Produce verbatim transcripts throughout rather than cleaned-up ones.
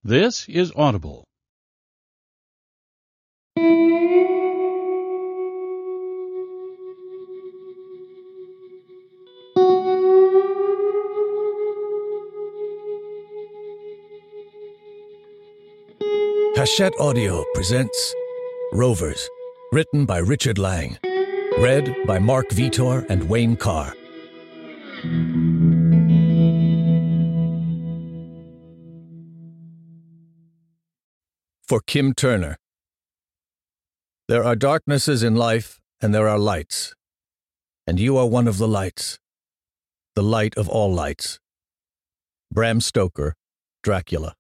This is Audible. Hachette Audio presents Rovers, written by Richard Lang, read by Mark Vitor and Wayne Carr. For Kim Turner. There are darknesses in life, and there are lights. And you are one of the lights. The light of all lights. Bram Stoker, Dracula.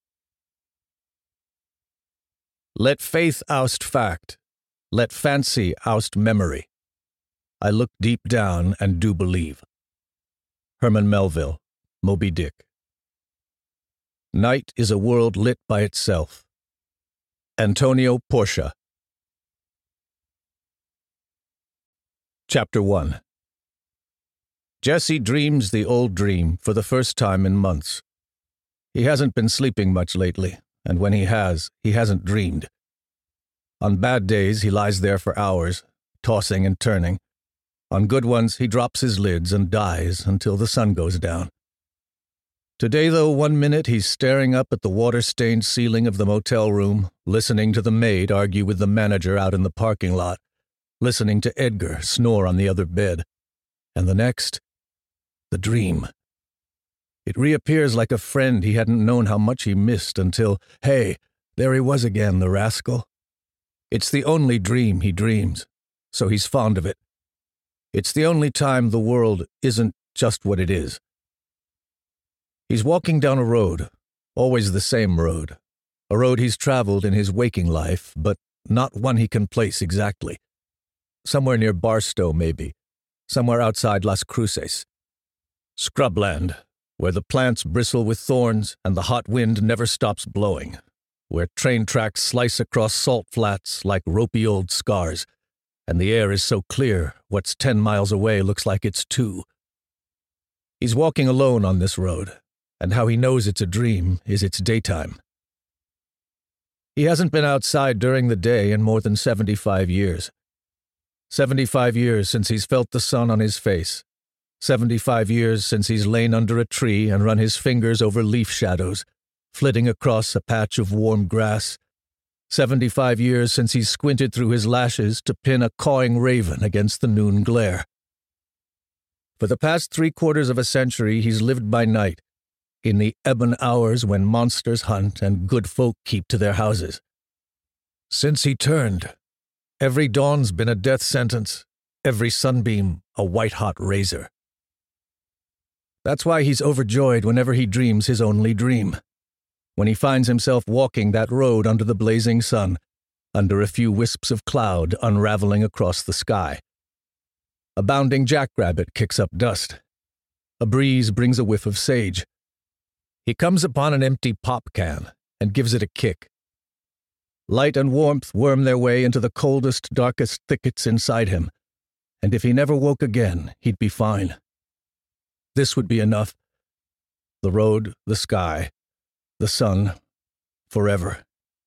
Let faith oust fact. Let fancy oust memory. I look deep down and do believe. Herman Melville, Moby Dick. Night is a world lit by itself. Antonio Porcia. Chapter one. Jesse dreams the old dream for the first time in months. He hasn't been sleeping much lately, and when he has, he hasn't dreamed. On bad days, he lies there for hours, tossing and turning. On good ones, he drops his lids and dies until the sun goes down. Today, though, one minute he's staring up at the water-stained ceiling of the motel room, listening to the maid argue with the manager out in the parking lot, listening to Edgar snore on the other bed. And the next, the dream. It reappears like a friend he hadn't known how much he missed until, hey, there he was again, the rascal. It's the only dream he dreams, so he's fond of it. It's the only time the world isn't just what it is. He's walking down a road, always the same road, a road he's traveled in his waking life, but not one he can place exactly. Somewhere near Barstow, maybe, somewhere outside Las Cruces. Scrubland, where the plants bristle with thorns and the hot wind never stops blowing, where train tracks slice across salt flats like ropey old scars, and the air is so clear what's ten miles away looks like it's two. He's walking alone on this road, and how he knows it's a dream is it's daytime. He hasn't been outside during the day in more than seventy-five years. Seventy-five years since he's felt the sun on his face. Seventy-five years since he's lain under a tree and run his fingers over leaf shadows, flitting across a patch of warm grass. Seventy-five years since he's squinted through his lashes to pin a cawing raven against the noon glare. For the past three quarters of a century, he's lived by night, in the ebon hours when monsters hunt and good folk keep to their houses. Since he turned, every dawn's been a death sentence, every sunbeam a white-hot razor. That's why he's overjoyed whenever he dreams his only dream, when he finds himself walking that road under the blazing sun, under a few wisps of cloud unraveling across the sky. A bounding jackrabbit kicks up dust. A breeze brings a whiff of sage. He comes upon an empty pop can and gives it a kick. Light and warmth worm their way into the coldest, darkest thickets inside him, and if he never woke again, he'd be fine. This would be enough. The road, the sky, the sun, forever.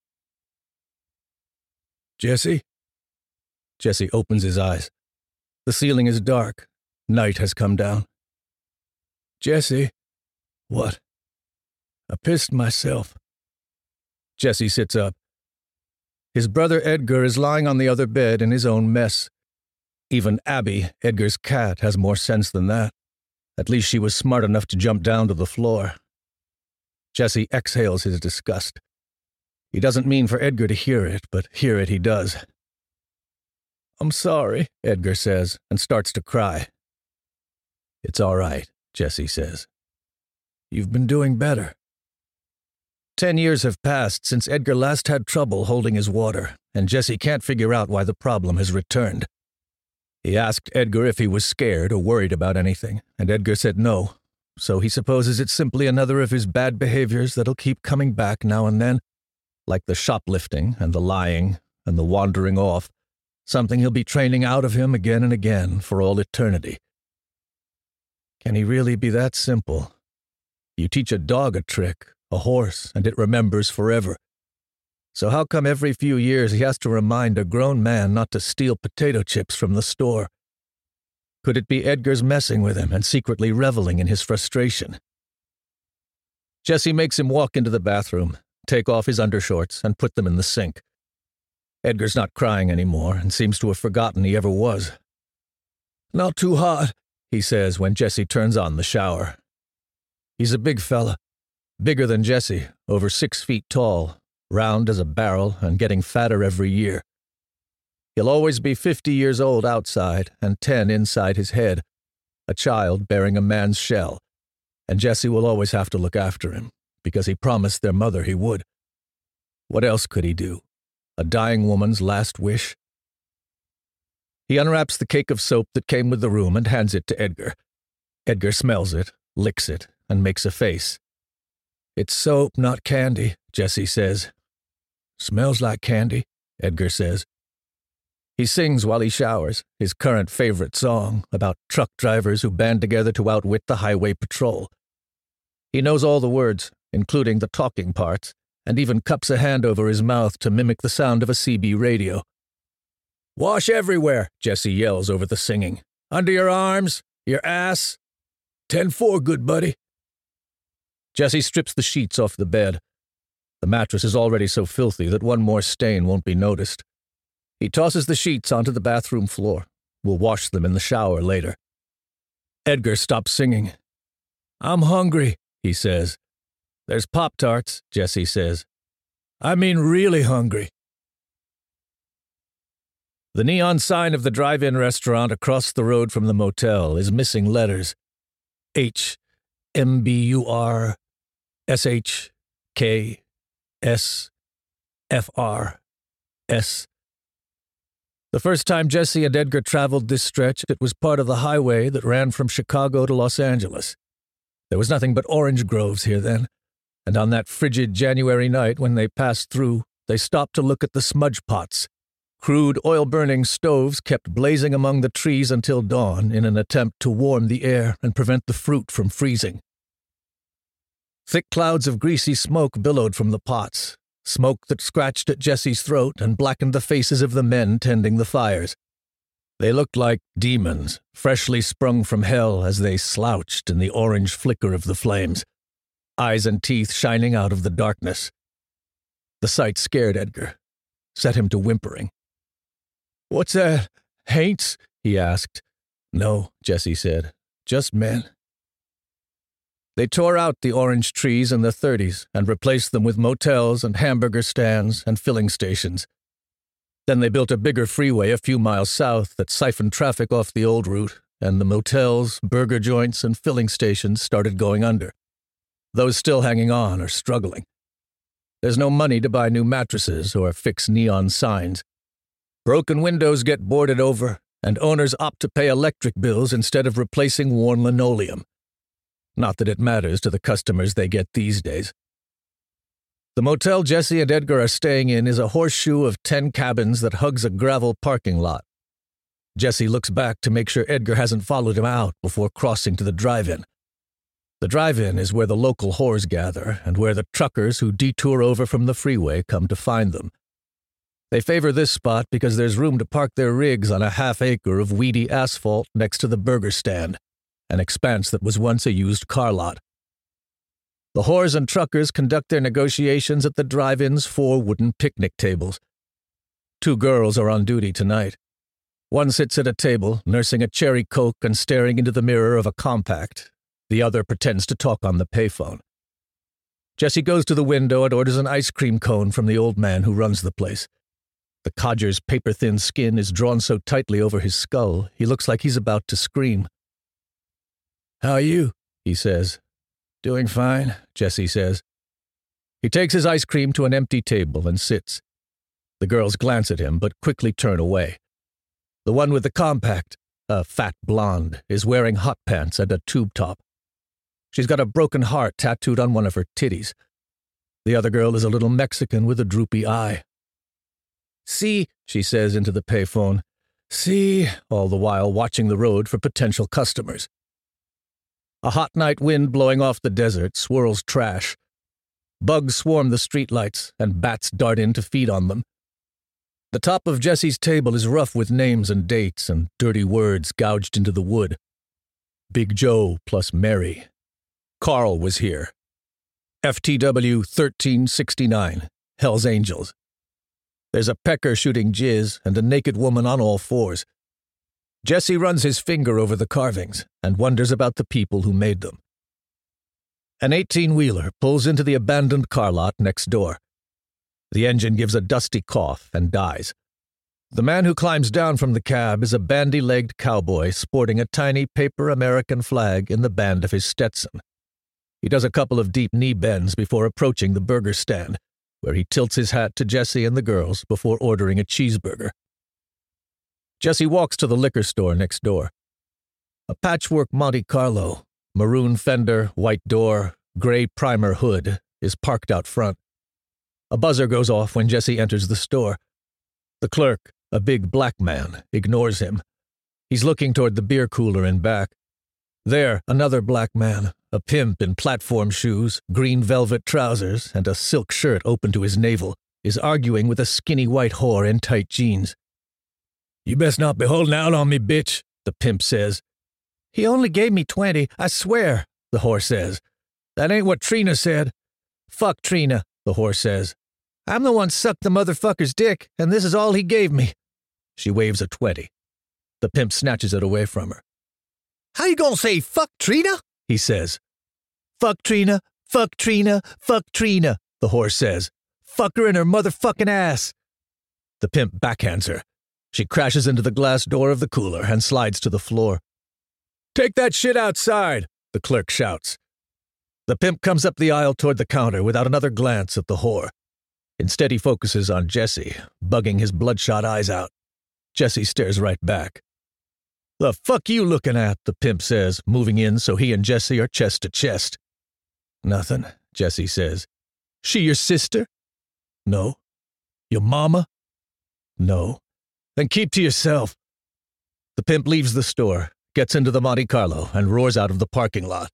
Jesse? Jesse opens his eyes. The ceiling is dark. Night has come down. Jesse? What? I pissed myself. Jesse sits up. His brother Edgar is lying on the other bed in his own mess. Even Abby, Edgar's cat, has more sense than that. At least she was smart enough to jump down to the floor. Jesse exhales his disgust. He doesn't mean for Edgar to hear it, but hear it he does. I'm sorry, Edgar says, and starts to cry. It's all right, Jesse says. You've been doing better. Ten years have passed since Edgar last had trouble holding his water, and Jesse can't figure out why the problem has returned. He asked Edgar if he was scared or worried about anything, and Edgar said no, so he supposes it's simply another of his bad behaviors that'll keep coming back now and then, like the shoplifting and the lying and the wandering off, something he'll be training out of him again and again for all eternity. Can he really be that simple? You teach a dog a trick, a horse, and it remembers forever. So how come every few years he has to remind a grown man not to steal potato chips from the store? Could it be Edgar's messing with him and secretly reveling in his frustration? Jesse makes him walk into the bathroom, take off his undershorts, and put them in the sink. Edgar's not crying anymore and seems to have forgotten he ever was. "Not too hot," he says when Jesse turns on the shower. He's a big fella, bigger than Jesse, over six feet tall, round as a barrel and getting fatter every year. He'll always be fifty years old outside and ten inside his head, a child bearing a man's shell, and Jesse will always have to look after him, because he promised their mother he would. What else could he do? A dying woman's last wish? He unwraps the cake of soap that came with the room and hands it to Edgar. Edgar smells it, licks it, and makes a face. "It's soap, not candy," Jesse says. "Smells like candy," Edgar says. He sings while he showers, his current favorite song about truck drivers who band together to outwit the highway patrol. He knows all the words, including the talking parts, and even cups a hand over his mouth to mimic the sound of a C B radio. "Wash everywhere," Jesse yells over the singing. "Under your arms, your ass. ten four, good buddy." Jesse strips the sheets off the bed. The mattress is already so filthy that one more stain won't be noticed. He tosses the sheets onto the bathroom floor. We'll wash them in the shower later. Edgar stops singing. "I'm hungry," he says. "There's Pop-Tarts," Jesse says. "I mean really hungry." The neon sign of the drive-in restaurant across the road from the motel is missing letters. H, M B U R, S H, K, S, F R, S. The first time Jesse and Edgar traveled this stretch, it was part of the highway that ran from Chicago to Los Angeles. There was nothing but orange groves here then, and on that frigid January night when they passed through, they stopped to look at the smudge pots. Crude oil-burning stoves kept blazing among the trees until dawn in an attempt to warm the air and prevent the fruit from freezing. Thick clouds of greasy smoke billowed from the pots, smoke that scratched at Jesse's throat and blackened the faces of the men tending the fires. They looked like demons, freshly sprung from hell as they slouched in the orange flicker of the flames, eyes and teeth shining out of the darkness. The sight scared Edgar, set him to whimpering. "What's that? Haints?" he asked. "No," Jesse said. "Just men." They tore out the orange trees in the thirties and replaced them with motels and hamburger stands and filling stations. Then they built a bigger freeway a few miles south that siphoned traffic off the old route, and the motels, burger joints, and filling stations started going under. Those still hanging on are struggling. There's no money to buy new mattresses or fix neon signs. Broken windows get boarded over, and owners opt to pay electric bills instead of replacing worn linoleum. Not that it matters to the customers they get these days. The motel Jesse and Edgar are staying in is a horseshoe of ten cabins that hugs a gravel parking lot. Jesse looks back to make sure Edgar hasn't followed him out before crossing to the drive-in. The drive-in is where the local whores gather and where the truckers who detour over from the freeway come to find them. They favor this spot because there's room to park their rigs on a half acre of weedy asphalt next to the burger stand, an expanse that was once a used car lot. The whores and truckers conduct their negotiations at the drive-in's four wooden picnic tables. Two girls are on duty tonight. One sits at a table, nursing a cherry Coke and staring into the mirror of a compact. The other pretends to talk on the payphone. Jesse goes to the window and orders an ice cream cone from the old man who runs the place. The codger's paper-thin skin is drawn so tightly over his skull, he looks like he's about to scream. "How are you?" he says. "Doing fine," Jesse says. He takes his ice cream to an empty table and sits. The girls glance at him, but quickly turn away. The one with the compact, a fat blonde, is wearing hot pants and a tube top. She's got a broken heart tattooed on one of her titties. The other girl is a little Mexican with a droopy eye. "See," she says into the payphone. "See," all the while watching the road for potential customers. A hot night wind blowing off the desert swirls trash. Bugs swarm the streetlights, and bats dart in to feed on them. The top of Jesse's table is rough with names and dates and dirty words gouged into the wood. Big Joe plus Mary. Carl was here. F T W thirteen sixty-nine, Hell's Angels. There's a pecker shooting jizz and a naked woman on all fours. Jesse runs his finger over the carvings and wonders about the people who made them. An eighteen-wheeler pulls into the abandoned car lot next door. The engine gives a dusty cough and dies. The man who climbs down from the cab is a bandy-legged cowboy sporting a tiny paper American flag in the band of his Stetson. He does a couple of deep knee bends before approaching the burger stand, where he tilts his hat to Jesse and the girls before ordering a cheeseburger. Jesse walks to the liquor store next door. A patchwork Monte Carlo, maroon fender, white door, gray primer hood, is parked out front. A buzzer goes off when Jesse enters the store. The clerk, a big black man, ignores him. He's looking toward the beer cooler in back. There, another black man, a pimp in platform shoes, green velvet trousers, and a silk shirt open to his navel, is arguing with a skinny white whore in tight jeans. "You best not be holding out on me, bitch," the pimp says. "He only gave me twenty, I swear," the whore says. "That ain't what Trina said." "Fuck Trina," the whore says. "I'm the one sucked the motherfucker's dick, and this is all he gave me." She waves a twenty. The pimp snatches it away from her. "How you gonna say fuck Trina?" he says. "Fuck Trina, fuck Trina, fuck Trina," the whore says. "Fuck her in her motherfucking ass." The pimp backhands her. She crashes into the glass door of the cooler and slides to the floor. "Take that shit outside," the clerk shouts. The pimp comes up the aisle toward the counter without another glance at the whore. Instead, he focuses on Jesse, bugging his bloodshot eyes out. Jesse stares right back. "The fuck you looking at?" the pimp says, moving in so he and Jesse are chest to chest. "Nothing," Jesse says. "She your sister?" "No." "Your mama?" "No." "Then keep to yourself." The pimp leaves the store, gets into the Monte Carlo, and roars out of the parking lot.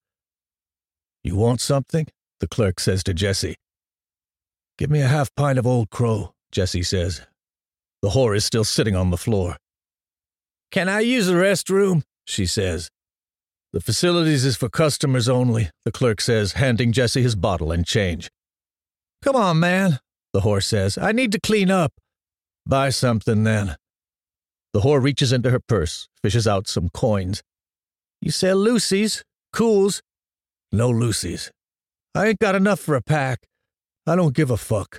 "You want something?" the clerk says to Jesse. "Give me a half pint of Old Crow," Jesse says. The whore is still sitting on the floor. "Can I use the restroom?" she says. "The facilities is for customers only," the clerk says, handing Jesse his bottle and change. "Come on, man," the whore says. "I need to clean up." "Buy something, then." The whore reaches into her purse, fishes out some coins. "You sell Lucy's? Cools?" "No Lucy's. I ain't got enough for a pack. I don't give a fuck."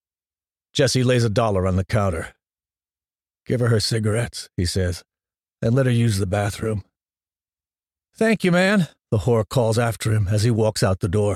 Jesse lays a dollar on the counter. "Give her her cigarettes," he says, "and let her use the bathroom." "Thank you, man," the whore calls after him as he walks out the door.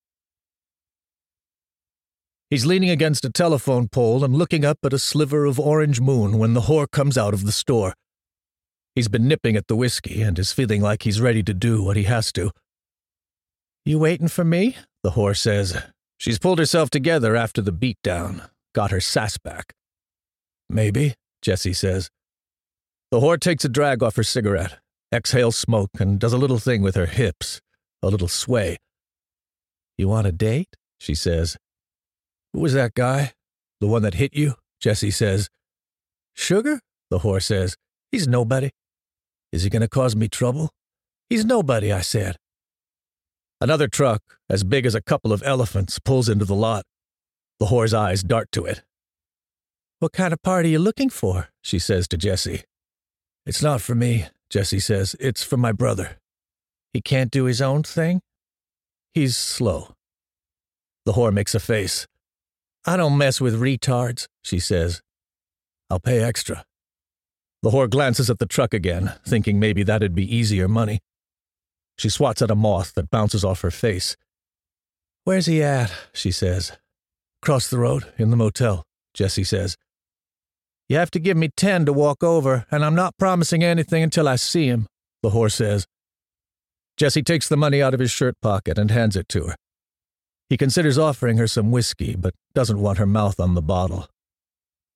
He's leaning against a telephone pole and looking up at a sliver of orange moon when the whore comes out of the store. He's been nipping at the whiskey and is feeling like he's ready to do what he has to. "You waiting for me?" the whore says. She's pulled herself together after the beatdown, got her sass back. "Maybe," Jesse says. The whore takes a drag off her cigarette, exhales smoke, and does a little thing with her hips, a little sway. "You want a date?" she says. "Who was that guy? The one that hit you?" Jesse says. "Sugar?" the whore says. "He's nobody." "Is he going to cause me trouble?" "He's nobody," I said. Another truck, as big as a couple of elephants, pulls into the lot. The whore's eyes dart to it. "What kind of party are you looking for?" she says to Jesse. "It's not for me," Jesse says. "It's for my brother." "He can't do his own thing?" "He's slow." The whore makes a face. "I don't mess with retards," she says. "I'll pay extra." The whore glances at the truck again, thinking maybe that'd be easier money. She swats at a moth that bounces off her face. "Where's he at?" she says. "Across the road, in the motel," Jesse says. "You have to give me ten to walk over, and I'm not promising anything until I see him," the whore says. Jesse takes the money out of his shirt pocket and hands it to her. He considers offering her some whiskey, but doesn't want her mouth on the bottle.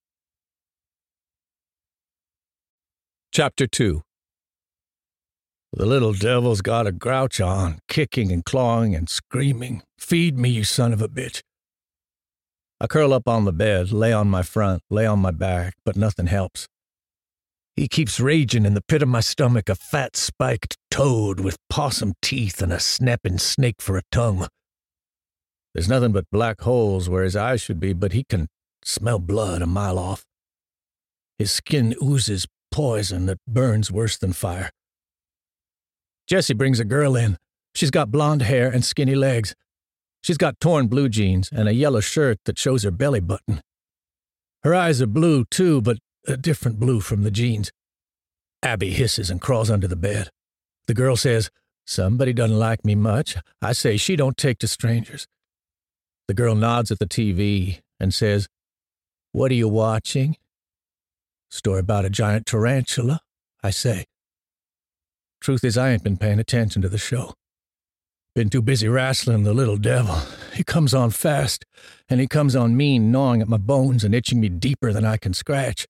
Chapter two. The little devil's got a grouch on, kicking and clawing and screaming, "Feed me, you son of a bitch." I curl up on the bed, lay on my front, lay on my back, but nothing helps. He keeps raging in the pit of my stomach, a fat spiked toad with possum teeth and a snapping snake for a tongue. There's nothing but black holes where his eyes should be, but he can smell blood a mile off. His skin oozes poison that burns worse than fire. Jessie brings a girl in. She's got blonde hair and skinny legs. She's got torn blue jeans and a yellow shirt that shows her belly button. Her eyes are blue, too, but a different blue from the jeans. Abby hisses and crawls under the bed. The girl says, "Somebody doesn't like me much." I say she don't take to strangers. The girl nods at the T V and says, "What are you watching?" "Story about a giant tarantula," I say. Truth is, I ain't been paying attention to the show. Been too busy wrestling the little devil. He comes on fast, and he comes on mean, gnawing at my bones and itching me deeper than I can scratch.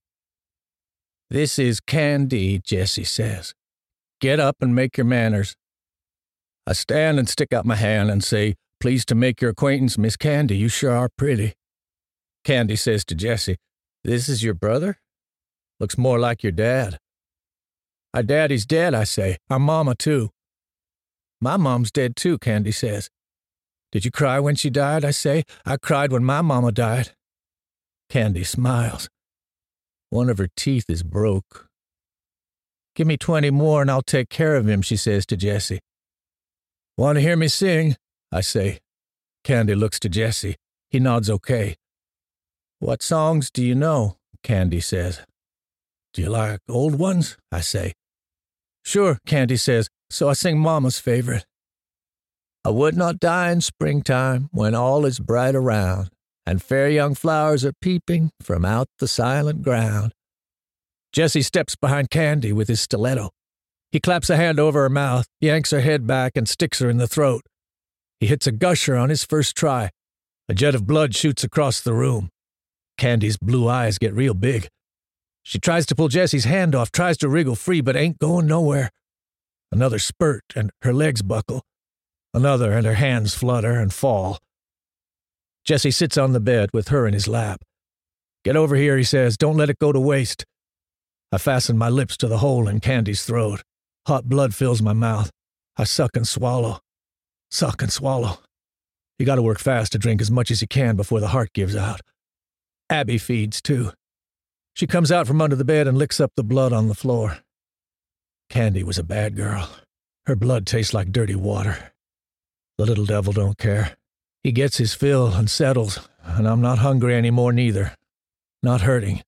"This is Candy," Jessie says. "Get up and make your manners." I stand and stick out my hand and say, "Pleased to make your acquaintance, Miss Candy. You sure are pretty." Candy says to Jessie, "This is your brother? Looks more like your dad." "Our daddy's dead," I say. "Our mama, too." "My mom's dead, too," Candy says. "Did you cry when she died?" I say. "I cried when my mama died." Candy smiles. One of her teeth is broke. "Give me twenty more and I'll take care of him," she says to Jessie. "Want to hear me sing?" I say. Candy looks to Jessie. He nods okay. "What songs do you know?" Candy says. "Do you like old ones?" I say. "Sure," Candy says, "so I sing Mama's favorite. I would not die in springtime when all is bright around, and fair young flowers are peeping from out the silent ground." Jessie steps behind Candy with his stiletto. He claps a hand over her mouth, yanks her head back, and sticks her in the throat. He hits a gusher on his first try. A jet of blood shoots across the room. Candy's blue eyes get real big. She tries to pull Jessie's hand off, tries to wriggle free, but ain't going nowhere. Another spurt, and her legs buckle. Another, and her hands flutter and fall. Jessie sits on the bed with her in his lap. "Get over here," he says. "Don't let it go to waste." I fasten my lips to the hole in Candy's throat. Hot blood fills my mouth. I suck and swallow. Suck and swallow. You gotta work fast to drink as much as you can before the heart gives out. Abby feeds, too. She comes out from under the bed and licks up the blood on the floor. Candy was a bad girl. Her blood tastes like dirty water. The little devil don't care. He gets his fill and settles, and I'm not hungry anymore neither. Not hurting.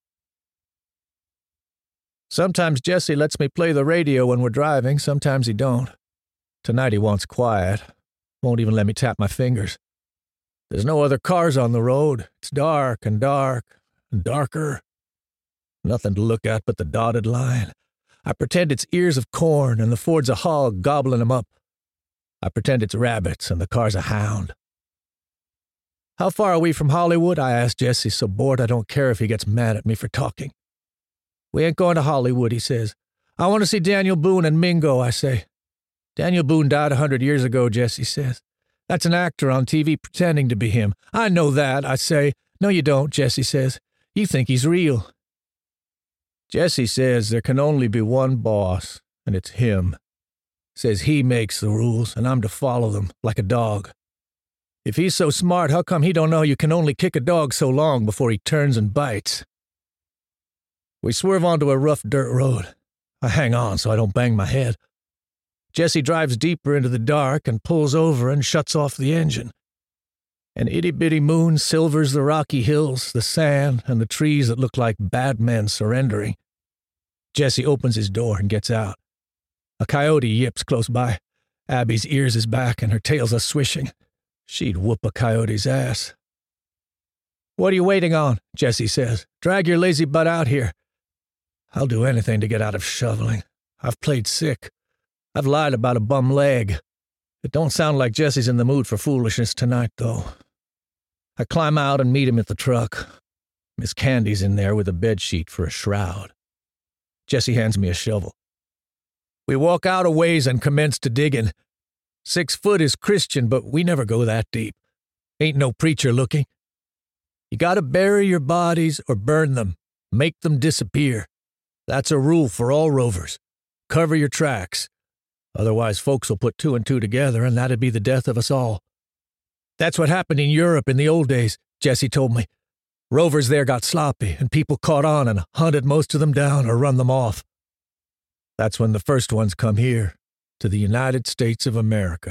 Sometimes Jessie lets me play the radio when we're driving, sometimes he don't. Tonight he wants quiet. Won't even let me tap my fingers. There's no other cars on the road. It's dark and dark and darker. Nothing to look at but the dotted line. I pretend it's ears of corn and the Ford's a hog gobbling 'em up. I pretend it's rabbits and the car's a hound. "How far are we from Hollywood?" I ask Jessie, so bored I don't care if he gets mad at me for talking. "We ain't going to Hollywood," he says. "I want to see Daniel Boone and Mingo," I say. "Daniel Boone died a hundred years ago," Jessie says. "That's an actor on T V pretending to be him." "I know that," I say. "No, you don't," Jessie says. "You think he's real." Jessie says there can only be one boss, and it's him. Says he makes the rules, and I'm to follow them, like a dog. If he's so smart, how come he don't know you can only kick a dog so long before he turns and bites? We swerve onto a rough dirt road. I hang on so I don't bang my head. Jessie drives deeper into the dark and pulls over and shuts off the engine. An itty-bitty moon silvers the rocky hills, the sand, and the trees that look like bad men surrendering. Jessie opens his door and gets out. A coyote yips close by. Abby's ears is back and her tails are swishing. She'd whoop a coyote's ass. "What are you waiting on?" Jessie says. "Drag your lazy butt out here." I'll do anything to get out of shoveling. I've played sick. I've lied about a bum leg. It don't sound like Jessie's in the mood for foolishness tonight, though. I climb out and meet him at the truck. Miss Candy's in there with a bedsheet for a shroud. Jessie hands me a shovel. We walk out a ways and commence to diggin'. Six foot is Christian, but we never go that deep. Ain't no preacher looking. You gotta bury your bodies or burn them. Make them disappear. That's a rule for all rovers. Cover your tracks. Otherwise, folks will put two and two together, and that'd be the death of us all. That's what happened in Europe in the old days, Jesse told me. Rovers there got sloppy, and people caught on and hunted most of them down or run them off. That's when the first ones come here, to the United States of America.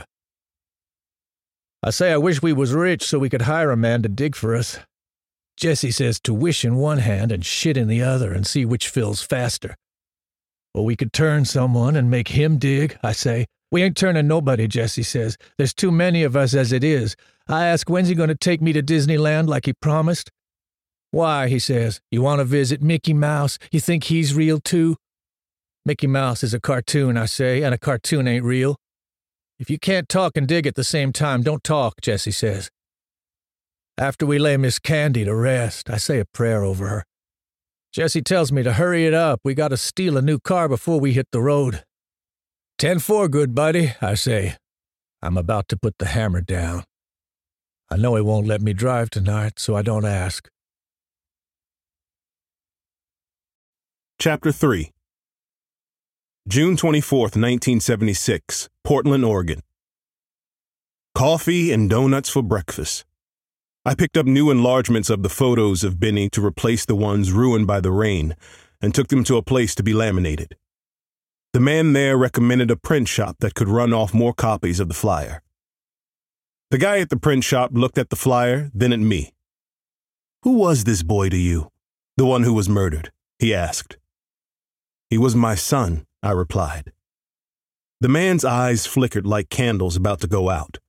I say I wish we was rich so we could hire a man to dig for us. Jesse says to wish in one hand and shit in the other and see which fills faster. Well, we could turn someone and make him dig, I say. We ain't turning nobody, Jesse says. There's too many of us as it is. I ask, when's he going to take me to Disneyland like he promised? Why, he says, you want to visit Mickey Mouse? You think he's real too? Mickey Mouse is a cartoon, I say, and a cartoon ain't real. If you can't talk and dig at the same time, don't talk, Jesse says. After we lay Miss Candy to rest, I say a prayer over her. Jesse tells me to hurry it up. We got to steal a new car before we hit the road. ten four, good buddy, I say. I'm about to put the hammer down. I know he won't let me drive tonight, so I don't ask. Chapter three. June twenty-fourth, nineteen seventy-six, Portland, Oregon. Coffee and donuts for breakfast. I picked up new enlargements of the photos of Benny to replace the ones ruined by the rain and took them to a place to be laminated. The man there recommended a print shop that could run off more copies of the flyer. The guy at the print shop looked at the flyer, then at me. "Who was this boy to you? The one who was murdered?" he asked. "He was my son," I replied. The man's eyes flickered like candles about to go out.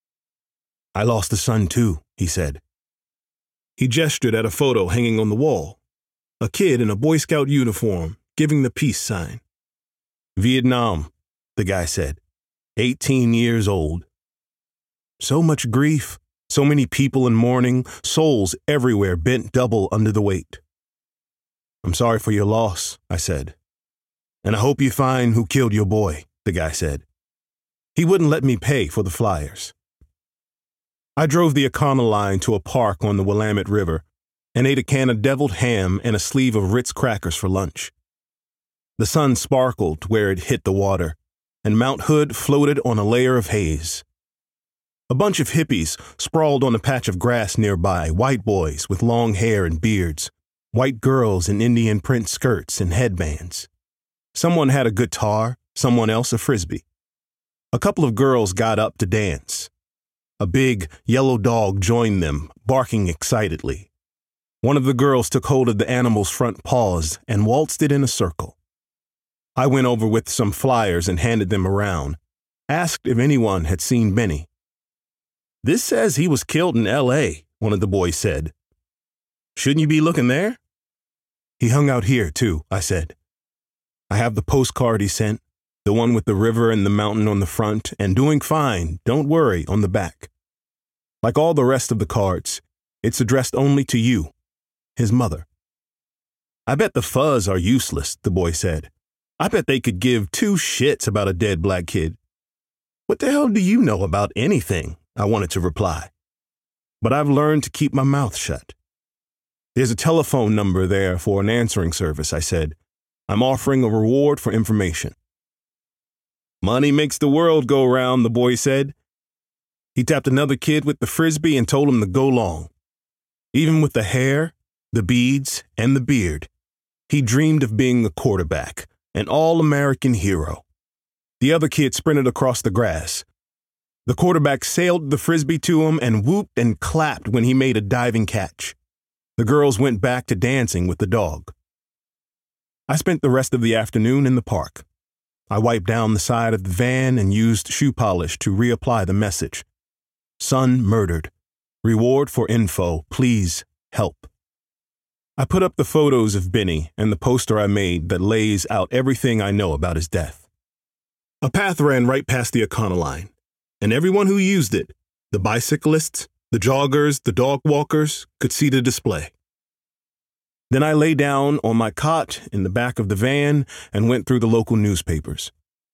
"I lost a son too," he said. He gestured at a photo hanging on the wall. A kid in a Boy Scout uniform, giving the peace sign. "Vietnam," the guy said. eighteen years old. So much grief, so many people in mourning, souls everywhere bent double under the weight. "I'm sorry for your loss," I said. "And I hope you find who killed your boy," the guy said. He wouldn't let me pay for the flyers. I drove the Econoline to a park on the Willamette River and ate a can of deviled ham and a sleeve of Ritz crackers for lunch. The sun sparkled where it hit the water, and Mount Hood floated on a layer of haze. A bunch of hippies sprawled on a patch of grass nearby, white boys with long hair and beards, white girls in Indian print skirts and headbands. Someone had a guitar, someone else a frisbee. A couple of girls got up to dance. A big, yellow dog joined them, barking excitedly. One of the girls took hold of the animal's front paws and waltzed it in a circle. I went over with some flyers and handed them around, asked if anyone had seen Benny. "This says he was killed in L A, one of the boys said. "Shouldn't you be looking there?" "He hung out here, too," I said. "I have the postcard he sent, the one with the river and the mountain on the front, and doing fine, don't worry, on the back. Like all the rest of the cards, it's addressed only to you, his mother." "I bet the fuzz are useless," the boy said. "I bet they could give two shits about a dead black kid." "What the hell do you know about anything?" I wanted to reply. But I've learned to keep my mouth shut. "There's a telephone number there for an answering service," I said. "I'm offering a reward for information." "Money makes the world go round," the boy said. He tapped another kid with the frisbee and told him to go long. Even with the hair, the beads, and the beard, he dreamed of being a quarterback, an all-American hero. The other kid sprinted across the grass. The quarterback sailed the frisbee to him and whooped and clapped when he made a diving catch. The girls went back to dancing with the dog. I spent the rest of the afternoon in the park. I wiped down the side of the van and used shoe polish to reapply the message. "Son murdered. Reward for info. Please help." I put up the photos of Benny and the poster I made that lays out everything I know about his death. A path ran right past the Econoline, and everyone who used it, the bicyclists, the joggers, the dog walkers, could see the display. Then I lay down on my cot in the back of the van and went through the local newspapers.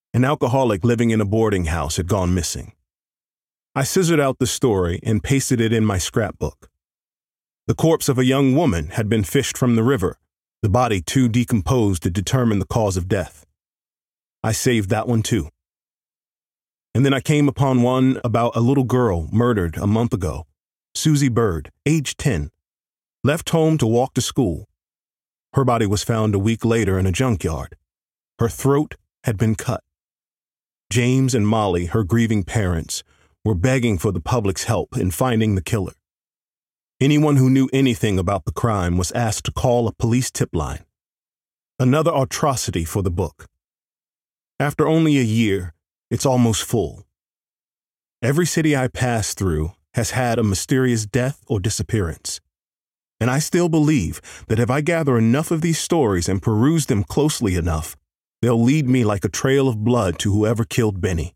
An alcoholic living in a boarding house had gone missing. I scissored out the story and pasted it in my scrapbook. The corpse of a young woman had been fished from the river, the body too decomposed to determine the cause of death. I saved that one too. And then I came upon one about a little girl murdered a month ago, Susie Bird, age ten, left home to walk to school. Her body was found a week later in a junkyard. Her throat had been cut. James and Molly, her grieving parents, were begging for the public's help in finding the killer. Anyone who knew anything about the crime was asked to call a police tip line. Another atrocity for the book. After only a year, it's almost full. Every city I pass through has had a mysterious death or disappearance. And I still believe that if I gather enough of these stories and peruse them closely enough, they'll lead me like a trail of blood to whoever killed Benny.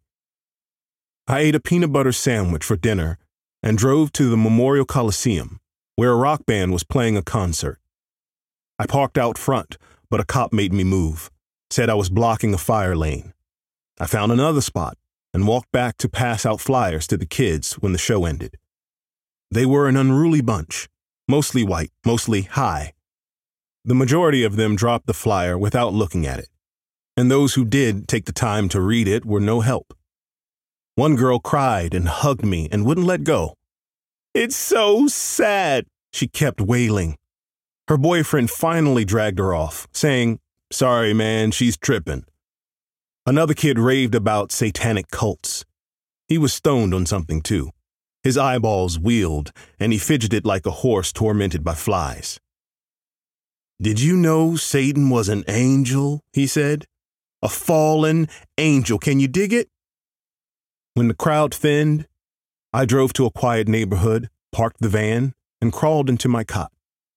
I ate a peanut butter sandwich for dinner and drove to the Memorial Coliseum, where a rock band was playing a concert. I parked out front, but a cop made me move, said I was blocking a fire lane. I found another spot and walked back to pass out flyers to the kids when the show ended. They were an unruly bunch, mostly white, mostly high. The majority of them dropped the flyer without looking at it, and those who did take the time to read it were no help. One girl cried and hugged me and wouldn't let go. "It's so sad," she kept wailing. Her boyfriend finally dragged her off, saying, "Sorry, man, she's tripping." Another kid raved about satanic cults. He was stoned on something too. His eyeballs wheeled, and he fidgeted like a horse tormented by flies. "Did you know Satan was an angel?" he said. "A fallen angel. Can you dig it?" When the crowd thinned, I drove to a quiet neighborhood, parked the van, and crawled into my cot.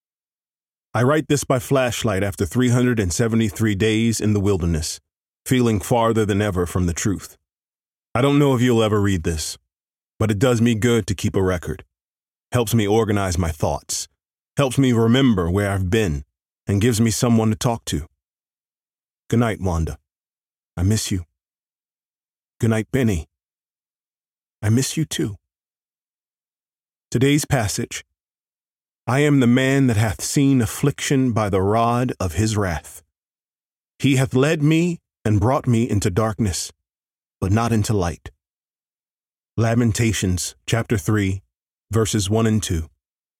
I write this by flashlight after three hundred seventy-three days in the wilderness, feeling farther than ever from the truth. I don't know if you'll ever read this, but it does me good to keep a record. Helps me organize my thoughts, helps me remember where I've been, and gives me someone to talk to. Good night, Wanda. I miss you. Good night, Benny. I miss you too. Today's passage. I am the man that hath seen affliction by the rod of his wrath. He hath led me and brought me into darkness, but not into light. Lamentations, chapter three, verses one and two.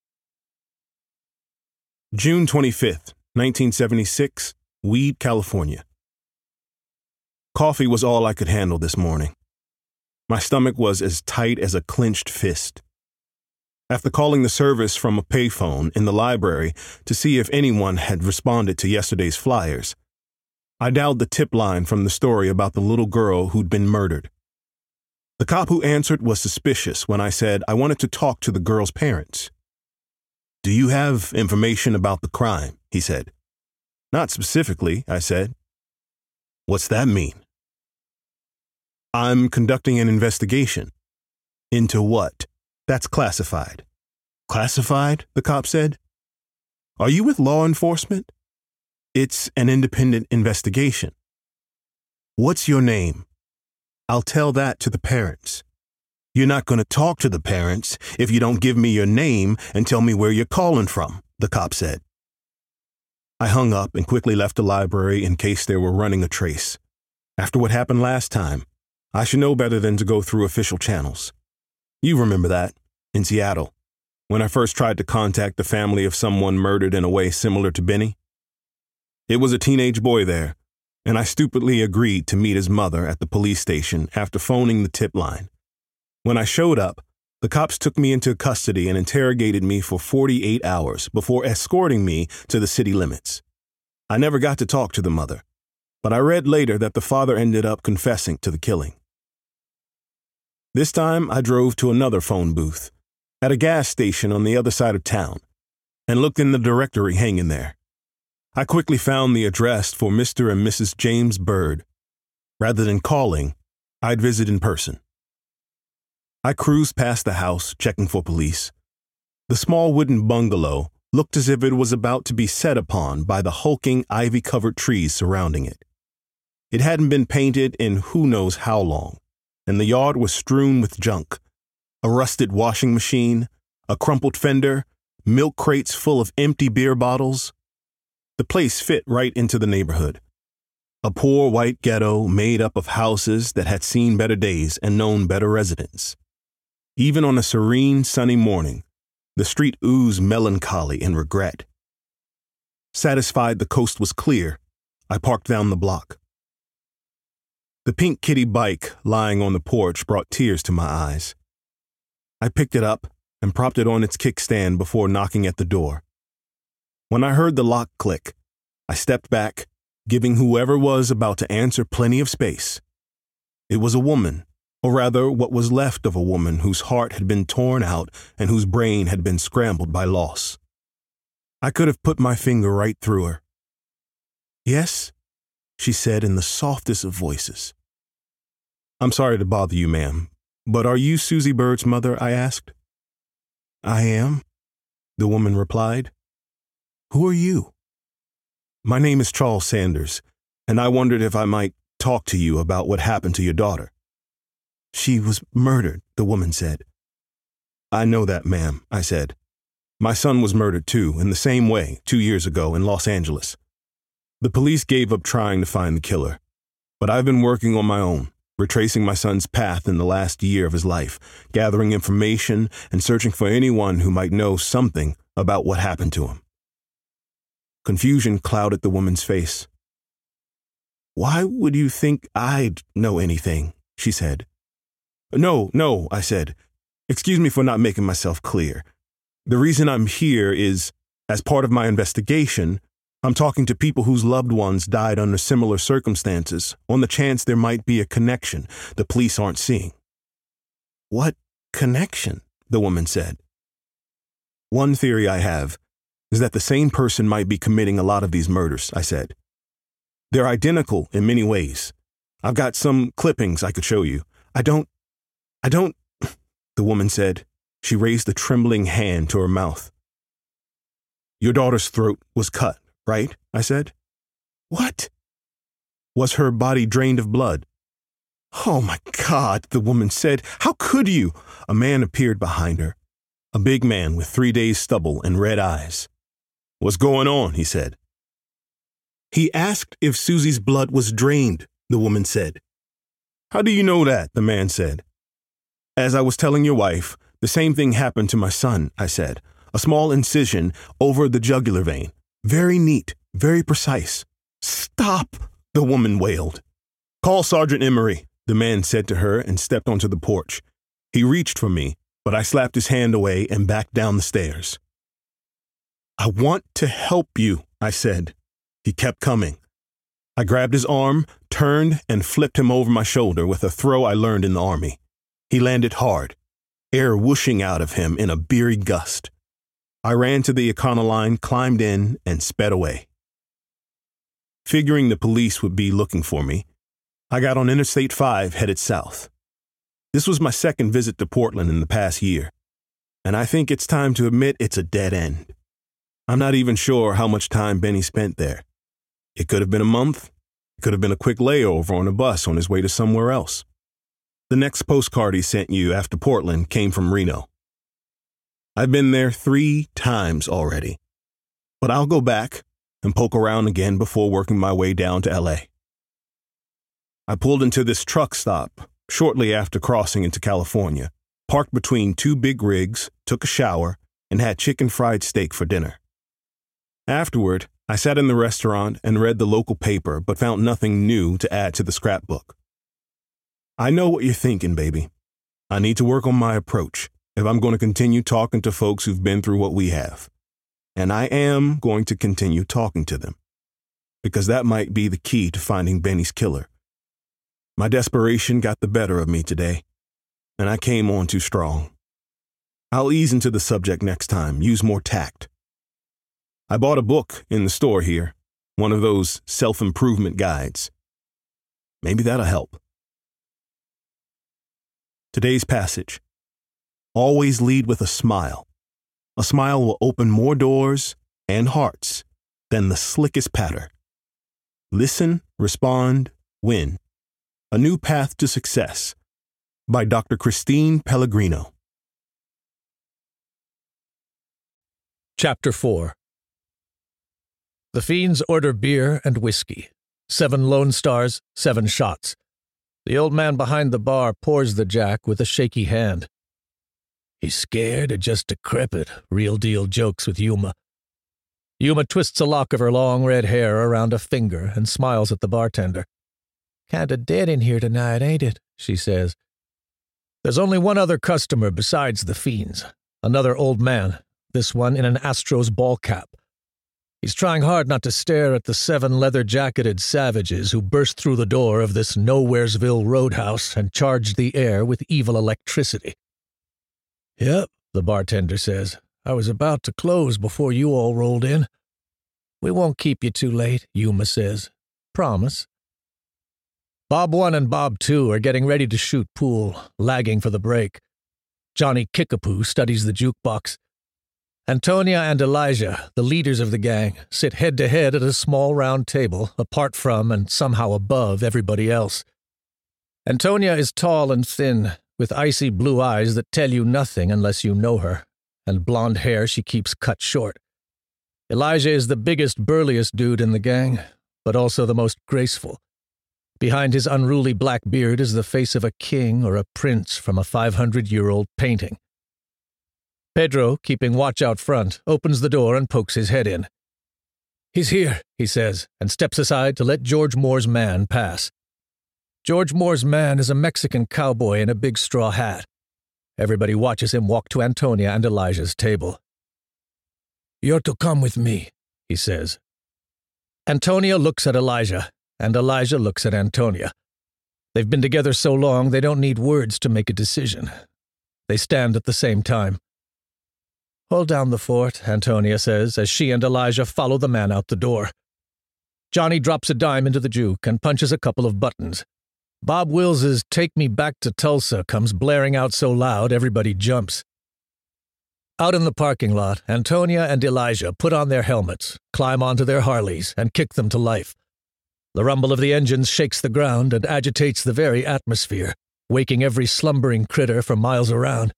June twenty-fifth, nineteen seventy-six, Weed, California. Coffee was all I could handle this morning. My stomach was as tight as a clenched fist. After calling the service from a payphone in the library to see if anyone had responded to yesterday's flyers, I dialed the tip line from the story about the little girl who'd been murdered. The cop who answered was suspicious when I said I wanted to talk to the girl's parents. "Do you have information about the crime?" he said. "Not specifically," I said. "What's that mean?" "I'm conducting an investigation." "Into what?" "That's classified." "Classified?" the cop said. "Are you with law enforcement?" "It's an independent investigation." "What's your name?" "I'll tell that to the parents." "You're not going to talk to the parents if you don't give me your name and tell me where you're calling from," the cop said. I hung up and quickly left the library in case they were running a trace. After what happened last time, I should know better than to go through official channels. You remember that, in Seattle, when I first tried to contact the family of someone murdered in a way similar to Benny. It was a teenage boy there, and I stupidly agreed to meet his mother at the police station after phoning the tip line. When I showed up, the cops took me into custody and interrogated me for forty-eight hours before escorting me to the city limits. I never got to talk to the mother, but I read later that the father ended up confessing to the killing. This time, I drove to another phone booth, at a gas station on the other side of town, and looked in the directory hanging there. I quickly found the address for Mister and Missus James Bird. Rather than calling, I'd visit in person. I cruised past the house, checking for police. The small wooden bungalow looked as if it was about to be set upon by the hulking, ivy-covered trees surrounding it. It hadn't been painted in who knows how long, and the yard was strewn with junk. A rusted washing machine, a crumpled fender, milk crates full of empty beer bottles. The place fit right into the neighborhood. A poor white ghetto made up of houses that had seen better days and known better residents. Even on a serene, sunny morning, the street oozed melancholy and regret. Satisfied the coast was clear, I parked down the block. The pink kitty bike lying on the porch brought tears to my eyes. I picked it up and propped it on its kickstand before knocking at the door. When I heard the lock click, I stepped back, giving whoever was about to answer plenty of space. It was a woman, or rather what was left of a woman whose heart had been torn out and whose brain had been scrambled by loss. I could have put my finger right through her. "Yes?" she said in the softest of voices. "I'm sorry to bother you, ma'am, but are you Susie Bird's mother?" I asked. "I am," the woman replied. "Who are you?" "My name is Charles Sanders, and I wondered if I might talk to you about what happened to your daughter." "She was murdered," the woman said. "I know that, ma'am," I said. "My son was murdered too, in the same way, two years ago in Los Angeles. The police gave up trying to find the killer, but I've been working on my own, retracing my son's path in the last year of his life, gathering information and searching for anyone who might know something about what happened to him." Confusion clouded the woman's face. "Why would you think I'd know anything?" she said. "No, no," I said. "Excuse me for not making myself clear. The reason I'm here is, as part of my investigation, I'm talking to people whose loved ones died under similar circumstances on the chance there might be a connection the police aren't seeing." "What connection?" the woman said. "One theory I have is that the same person might be committing a lot of these murders," I said. "They're identical in many ways. I've got some clippings I could show you. I don't, I don't," the woman said. She raised a trembling hand to her mouth. "Your daughter's throat was cut, right?" I said. "What?" "Was her body drained of blood?" "Oh my God," the woman said. "How could you?" A man appeared behind her, a big man with three days' stubble and red eyes. "What's going on?" he said. "He asked if Susie's blood was drained," the woman said. "How do you know that?" the man said. "As I was telling your wife, the same thing happened to my son," I said. "A small incision over the jugular vein. Very neat, very precise." "Stop," the woman wailed. "Call Sergeant Emery," the man said to her and stepped onto the porch. He reached for me, but I slapped his hand away and backed down the stairs. "I want to help you," I said. He kept coming. I grabbed his arm, turned, and flipped him over my shoulder with a throw I learned in the Army. He landed hard, air whooshing out of him in a beery gust. I ran to the Econoline, climbed in, and sped away. Figuring the police would be looking for me, I got on Interstate five headed south. This was my second visit to Portland in the past year, and I think it's time to admit it's a dead end. I'm not even sure how much time Benny spent there. It could have been a month. It could have been a quick layover on a bus on his way to somewhere else. The next postcard he sent you after Portland came from Reno. I've been there three times already, but I'll go back and poke around again before working my way down to L A. I pulled into this truck stop shortly after crossing into California, parked between two big rigs, took a shower, and had chicken fried steak for dinner. Afterward, I sat in the restaurant and read the local paper but found nothing new to add to the scrapbook. I know what you're thinking, baby. I need to work on my approach if I'm going to continue talking to folks who've been through what we have. And I am going to continue talking to them, because that might be the key to finding Benny's killer. My desperation got the better of me today, and I came on too strong. I'll ease into the subject next time, use more tact. I bought a book in the store here, one of those self-improvement guides. Maybe that'll help. Today's passage. Always lead with a smile. A smile will open more doors and hearts than the slickest patter. Listen, respond, Win. A New Path to Success by Doctor Christine Pellegrino. Chapter four. The fiends order beer and whiskey. Seven Lone Stars, seven shots. The old man behind the bar pours the jack with a shaky hand. He's scared or just decrepit, real-deal jokes with Yuma. Yuma twists a lock of her long red hair around a finger and smiles at the bartender. "Kinda dead in here tonight, ain't it?" she says. There's only one other customer besides the fiends, another old man, this one in an Astros ball cap. He's trying hard not to stare at the seven leather-jacketed savages who burst through the door of this Nowheresville roadhouse and charged the air with evil electricity. "Yep," the bartender says. "I was about to close before you all rolled in." "We won't keep you too late," Yuma says. "Promise." Bob One and Bob Two are getting ready to shoot pool, lagging for the break. Johnny Kickapoo studies the jukebox. Antonia and Elijah, the leaders of the gang, sit head-to-head at a small round table, apart from and somehow above everybody else. Antonia is tall and thin, with icy blue eyes that tell you nothing unless you know her, and blonde hair she keeps cut short. Elijah is the biggest, burliest dude in the gang, but also the most graceful. Behind his unruly black beard is the face of a king or a prince from a five-hundred-year-old painting. Pedro, keeping watch out front, opens the door and pokes his head in. "He's here," he says, and steps aside to let George Moore's man pass. George Moore's man is a Mexican cowboy in a big straw hat. Everybody watches him walk to Antonia and Elijah's table. "You're to come with me," he says. Antonia looks at Elijah, and Elijah looks at Antonia. They've been together so long they don't need words to make a decision. They stand at the same time. "Hold down the fort," Antonia says, as she and Elijah follow the man out the door. Johnny drops a dime into the juke and punches a couple of buttons. Bob Wills's "Take Me Back to Tulsa" comes blaring out so loud everybody jumps. Out in the parking lot, Antonia and Elijah put on their helmets, climb onto their Harleys, and kick them to life. The rumble of the engines shakes the ground and agitates the very atmosphere, waking every slumbering critter for miles around.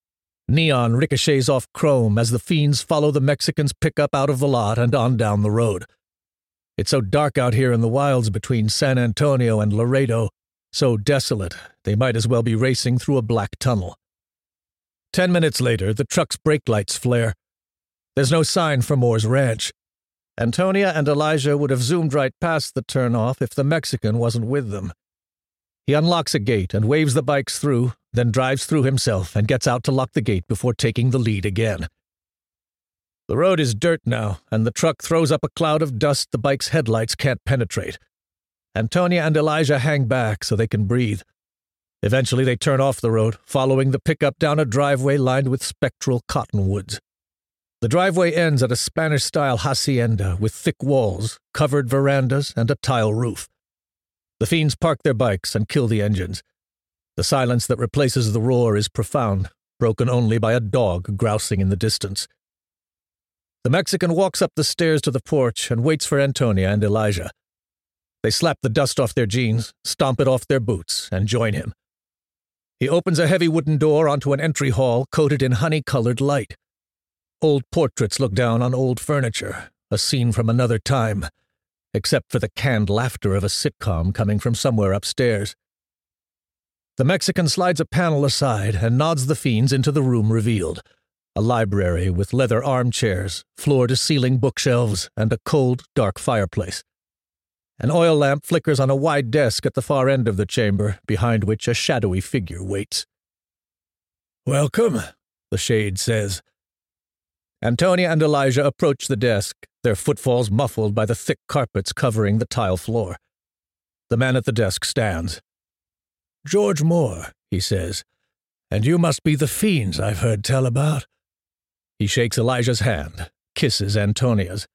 Neon ricochets off chrome as the fiends follow the Mexicans' pickup out of the lot and on down the road. It's so dark out here in the wilds between San Antonio and Laredo, so desolate they might as well be racing through a black tunnel. Ten minutes later, the truck's brake lights flare. There's no sign for Moore's ranch. Antonia and Elijah would have zoomed right past the turnoff if the Mexican wasn't with them. He unlocks a gate and waves the bikes through, then drives through himself and gets out to lock the gate before taking the lead again. The road is dirt now, and the truck throws up a cloud of dust the bike's headlights can't penetrate. Antonia and Elijah hang back so they can breathe. Eventually they turn off the road, following the pickup down a driveway lined with spectral cottonwoods. The driveway ends at a Spanish-style hacienda with thick walls, covered verandas, and a tile roof. The fiends park their bikes and kill the engines. The silence that replaces the roar is profound, broken only by a dog grousing in the distance. The Mexican walks up the stairs to the porch and waits for Antonia and Elijah. They slap the dust off their jeans, stomp it off their boots, and join him. He opens a heavy wooden door onto an entry hall coated in honey-colored light. Old portraits look down on old furniture, a scene from another time, except for the canned laughter of a sitcom coming from somewhere upstairs. The Mexican slides a panel aside and nods the fiends into the room revealed, a library with leather armchairs, floor-to-ceiling bookshelves, and a cold, dark fireplace. An oil lamp flickers on a wide desk at the far end of the chamber, behind which a shadowy figure waits. "Welcome," the shade says. Antonia and Elijah approach the desk, their footfalls muffled by the thick carpets covering the tile floor. The man at the desk stands. "George Moore," he says, "and you must be the fiends I've heard tell about." He shakes Elijah's hand, kisses Antonia's.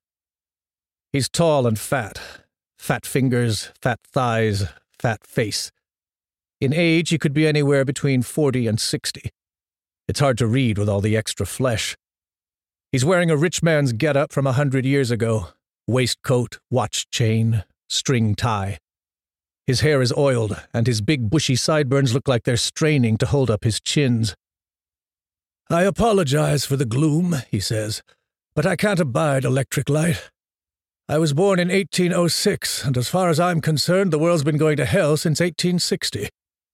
He's tall and fat. Fat fingers, fat thighs, fat face. In age, he could be anywhere between forty and sixty. It's hard to read with all the extra flesh. He's wearing a rich man's getup from a hundred years ago. Waistcoat, watch chain, string tie. His hair is oiled, and his big bushy sideburns look like they're straining to hold up his chins. "I apologize for the gloom," he says, "but I can't abide electric light. I was born in eighteen oh six, and as far as I'm concerned, the world's been going to hell since eighteen sixty.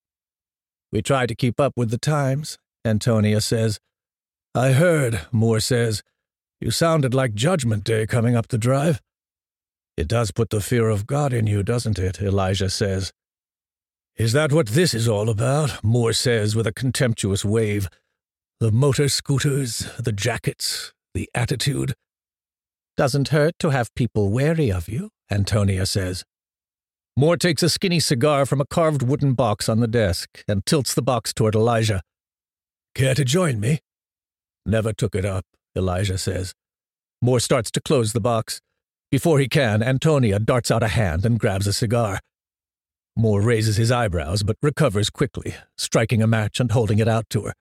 "We try to keep up with the times," Antonia says. "I heard," Moore says. "You sounded like Judgment Day coming up the drive." "It does put the fear of God in you, doesn't it?" Elijah says. "Is that what this is all about?" Moore says with a contemptuous wave. "The motor scooters, the jackets, the attitude." "Doesn't hurt to have people wary of you," Antonia says. Moore takes a skinny cigar from a carved wooden box on the desk and tilts the box toward Elijah. "Care to join me?" "Never took it up," Elijah says. Moore starts to close the box. Before he can, Antonia darts out a hand and grabs a cigar. Moore raises his eyebrows but recovers quickly, striking a match and holding it out to her.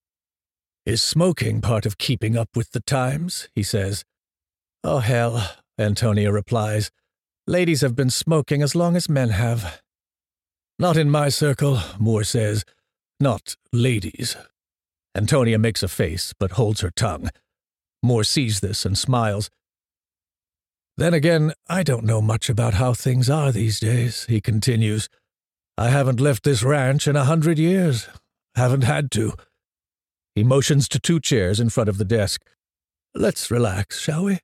"Is smoking part of keeping up with the times?" he says. "Oh, hell," Antonia replies. "Ladies have been smoking as long as men have." "Not in my circle," Moore says. "Not ladies." Antonia makes a face, but holds her tongue. Moore sees this and smiles. "Then again, I don't know much about how things are these days," he continues. "I haven't left this ranch in a hundred years. Haven't had to." He motions to two chairs in front of the desk. "Let's relax, shall we?"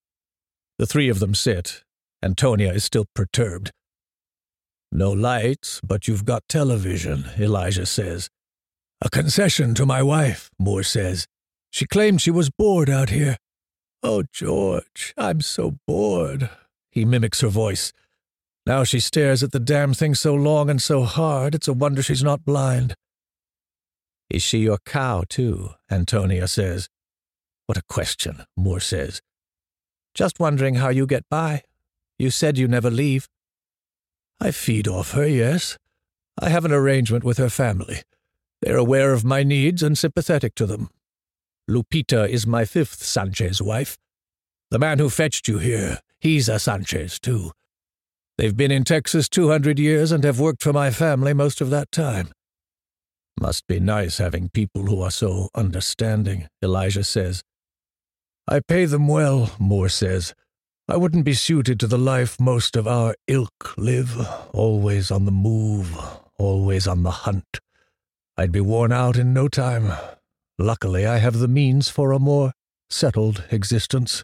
The three of them sit. Antonia is still perturbed. "No lights, but you've got television," Elijah says. "A concession to my wife," Moore says. "She claimed she was bored out here." "Oh, George, I'm so bored." He mimics her voice. Now she stares at the damn thing so long and so hard, it's a wonder she's not blind. "Is she your cow, too?" Antonia says. "What a question," Moore says. "Just wondering how you get by. You said you never leave." "I feed off her, yes. I have an arrangement with her family. They're aware of my needs and sympathetic to them. Lupita is my fifth Sanchez wife. The man who fetched you here, he's a Sanchez, too. They've been in Texas two hundred years and have worked for my family most of that time." "Must be nice having people who are so understanding," Elijah says. "I pay them well," Moore says. "I wouldn't be suited to the life most of our ilk live, always on the move, always on the hunt. I'd be worn out in no time. Luckily, I have the means for a more settled existence."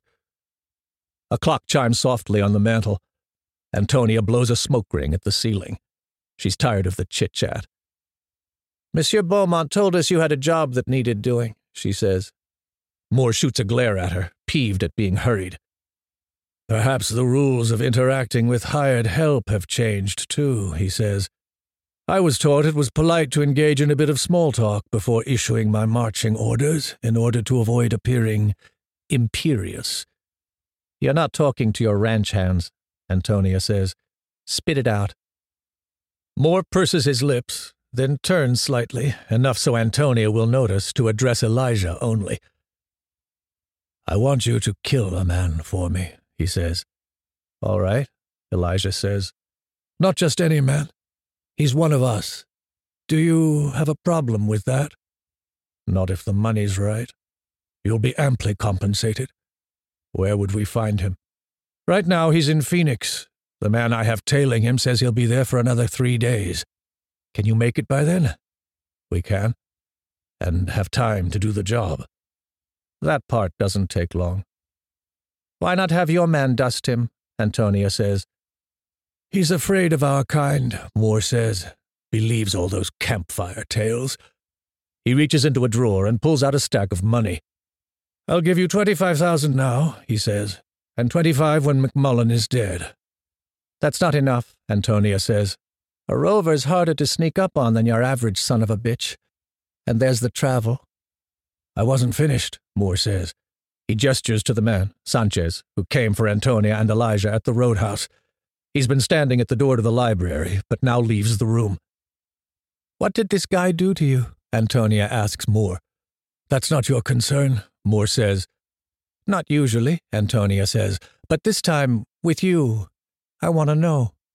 A clock chimes softly on the mantel. Antonia blows a smoke ring at the ceiling. She's tired of the chit-chat. "Monsieur Beaumont told us you had a job that needed doing," she says. Moore shoots a glare at her, peeved at being hurried. "Perhaps the rules of interacting with hired help have changed, too," he says. "I was taught it was polite to engage in a bit of small talk before issuing my marching orders in order to avoid appearing imperious." "You're not talking to your ranch hands," Antonia says. "Spit it out." Moore purses his lips, then turns slightly, enough so Antonia will notice, to address Elijah only. "I want you to kill a man for me," he says. "All right," Elijah says. "Not just any man. He's one of us. Do you have a problem with that?" "Not if the money's right." "You'll be amply compensated." "Where would we find him?" "Right now he's in Phoenix. The man I have tailing him says he'll be there for another three days. Can you make it by then?" "We can. And have time to do the job." "That part doesn't take long." "Why not have your man dust him?" Antonia says. "He's afraid of our kind," Moore says. "Believes all those campfire tales." He reaches into a drawer and pulls out a stack of money. "I'll give you twenty-five thousand now," he says, "and twenty-five when McMullen is dead." "That's not enough," Antonia says. "A rover's harder to sneak up on than your average son of a bitch. And there's the travel." "I wasn't finished," Moore says. He gestures to the man, Sanchez, who came for Antonia and Elijah at the roadhouse. He's been standing at the door to the library, but now leaves the room. "What did this guy do to you?" Antonia asks Moore. "That's not your concern," Moore says. "Not usually," Antonia says, "but this time, with you, I want to know."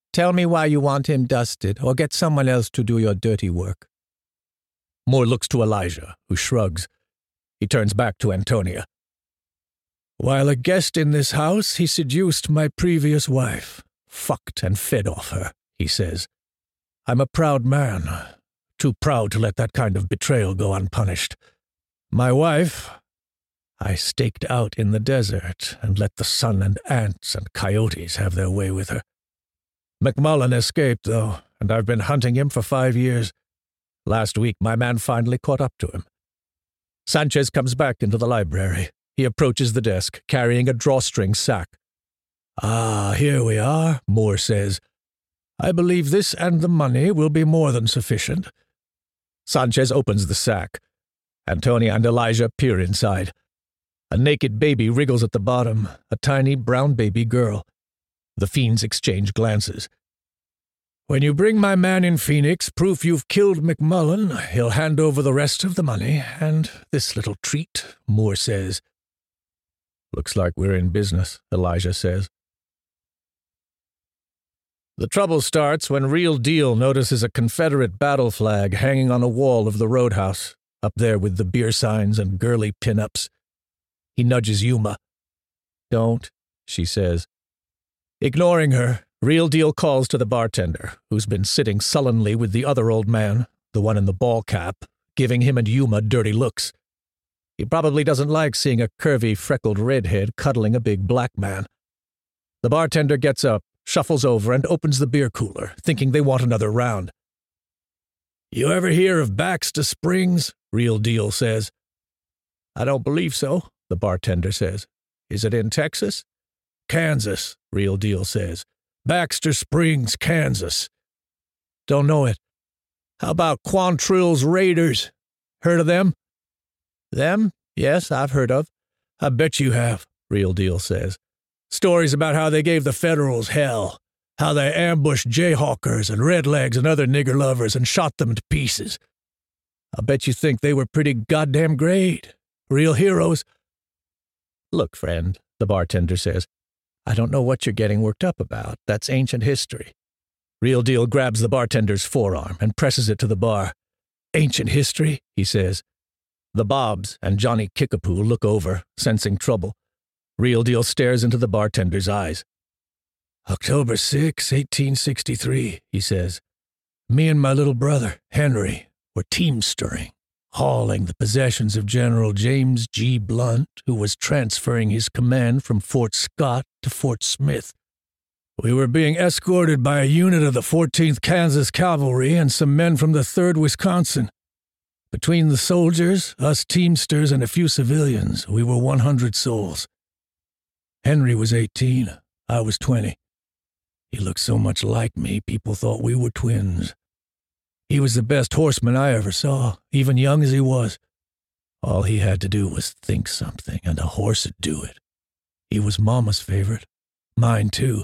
Tell me why you want him dusted, or get someone else to do your dirty work. Moore looks to Elijah, who shrugs. He turns back to Antonia. While a guest in this house, he seduced my previous wife, fucked and fed off her, he says. I'm a proud man, too proud to let that kind of betrayal go unpunished. My wife, I staked out in the desert and let the sun and ants and coyotes have their way with her. McMullen escaped, though, and I've been hunting him for five years. Last week, my man finally caught up to him. Sanchez comes back into the library. He approaches the desk, carrying a drawstring sack. Ah, here we are, Moore says. I believe this and the money will be more than sufficient. Sanchez opens the sack. Antonia and Elijah peer inside. A naked baby wriggles at the bottom, a tiny brown baby girl. The fiends exchange glances. When you bring my man in Phoenix proof you've killed McMullen, he'll hand over the rest of the money and this little treat, Moore says. Looks like we're in business, Elijah says. The trouble starts when Real Deal notices a Confederate battle flag hanging on a wall of the roadhouse, up there with the beer signs and girly pin-ups. He nudges Yuma. Don't, she says. Ignoring her, Real Deal calls to the bartender, who's been sitting sullenly with the other old man, the one in the ball cap, giving him and Yuma dirty looks. He probably doesn't like seeing a curvy, freckled redhead cuddling a big black man. The bartender gets up, shuffles over, and opens the beer cooler, thinking they want another round. You ever hear of Baxter Springs? Real Deal says. I don't believe so, the bartender says. Is it in Texas? Kansas, Real Deal says. Baxter Springs, Kansas. Don't know it. How about Quantrill's Raiders? Heard of them? Them? Yes, I've heard of. I bet you have, Real Deal says. Stories about how they gave the Federals hell, how they ambushed Jayhawkers and Redlegs and other nigger lovers and shot them to pieces. I bet you think they were pretty goddamn great. Real heroes. Look, friend, the bartender says, I don't know what you're getting worked up about. That's ancient history. Real Deal grabs the bartender's forearm and presses it to the bar. Ancient history, he says. The Bobs and Johnny Kickapoo look over, sensing trouble. Real Deal stares into the bartender's eyes. October sixth, eighteen sixty-three, he says. Me and my little brother, Henry, were teamstering, hauling the possessions of General James G. Blunt, who was transferring his command from Fort Scott to Fort Smith. We were being escorted by a unit of the fourteenth Kansas Cavalry and some men from the third Wisconsin. Between the soldiers, us teamsters, and a few civilians, we were one hundred souls. Henry was eighteen. I was twenty. He looked so much like me, people thought we were twins. He was the best horseman I ever saw, even young as he was. All he had to do was think something, and a horse would do it. He was Mama's favorite. Mine, too.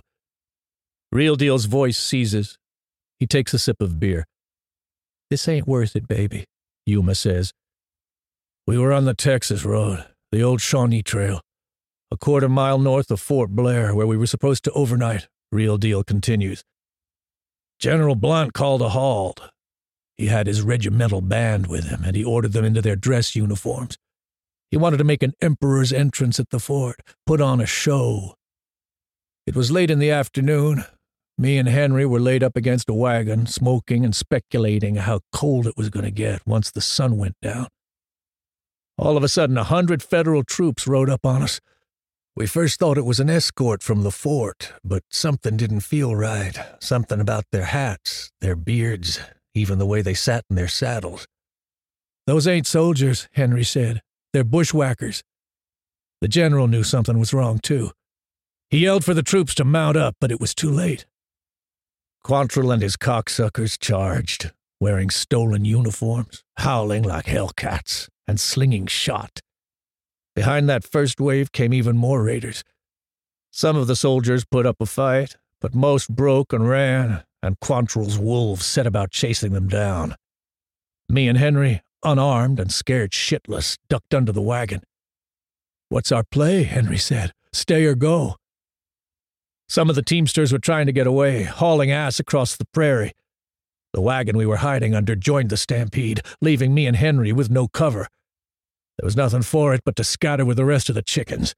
Real Deal's voice seizes. He takes a sip of beer. This ain't worth it, baby, Yuma says. We were on the Texas Road, the old Shawnee Trail, a quarter mile north of Fort Blair, where we were supposed to overnight, Real Deal continues. General Blunt called a halt. He had his regimental band with him, and he ordered them into their dress uniforms. He wanted to make an emperor's entrance at the fort, put on a show. It was late in the afternoon. Me and Henry were laid up against a wagon, smoking and speculating how cold it was going to get once the sun went down. All of a sudden, a hundred Federal troops rode up on us. We first thought it was an escort from the fort, but something didn't feel right. Something about their hats, their beards, even the way they sat in their saddles. Those ain't soldiers, Henry said. They're bushwhackers. The general knew something was wrong, too. He yelled for the troops to mount up, but it was too late. Quantrill and his cocksuckers charged, wearing stolen uniforms, howling like hellcats, and slinging shot. Behind that first wave came even more raiders. Some of the soldiers put up a fight, but most broke and ran, and Quantrill's wolves set about chasing them down. Me and Henry, unarmed and scared shitless, ducked under the wagon. What's our play? Henry said. Stay or go? Some of the teamsters were trying to get away, hauling ass across the prairie. The wagon we were hiding under joined the stampede, leaving me and Henry with no cover. There was nothing for it but to scatter with the rest of the chickens.